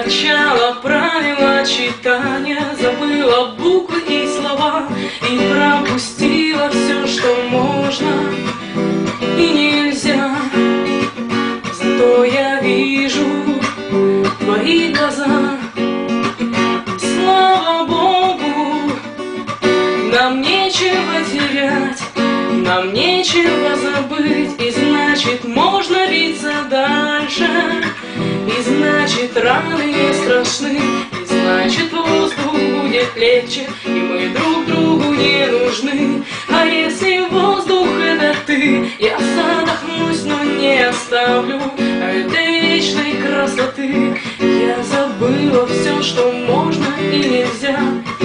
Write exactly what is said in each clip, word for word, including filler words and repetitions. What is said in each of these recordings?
Закачала правила читания, забыла буквы и слова, и пропустила все, что можно и нельзя. Зато я вижу твои глаза. Слава Богу, нам нечего терять, нам нечего забыть, и значит можно биться дальше, и значит раны не страшны, и значит воздух будет легче, и мы друг другу не нужны. А если воздух это ты, я задохнусь, но не оставлю этой вечной красоты. Я забыла все, что можно и нельзя.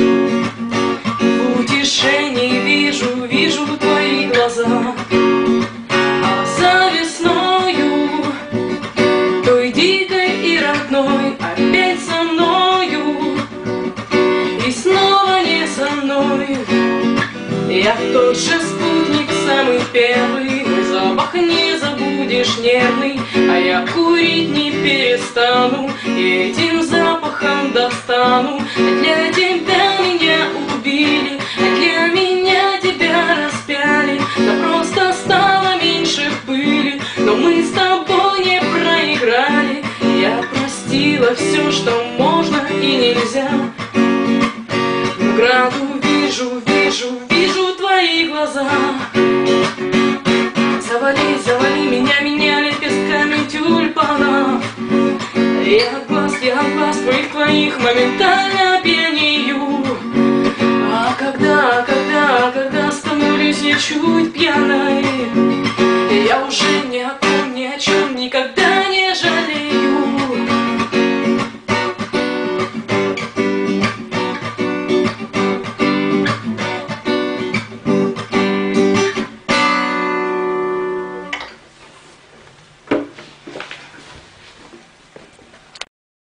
В утешении вижу, вижу твои глаза. А за весною, той дикой и родной, опять со мною, и снова не со мной. Я тот же спутник, самый первый, мой запах не забудешь нервный, а я курить не перестану, и этим запахом достану. Для тебя меня убили, для меня тебя распяли, да просто стало меньше пыли, но мы с тобой не проиграли. Я простила все, что можно и нельзя. В граду вижу, вижу, вижу твои глаза. Завали, завали меня, меня лепестками тюльпанов. Я от глаз, я от глаз твоих, твоих моментально пьянею. А когда, когда, когда становлюсь я чуть пьяной, я уже ни о ком, ни о чем не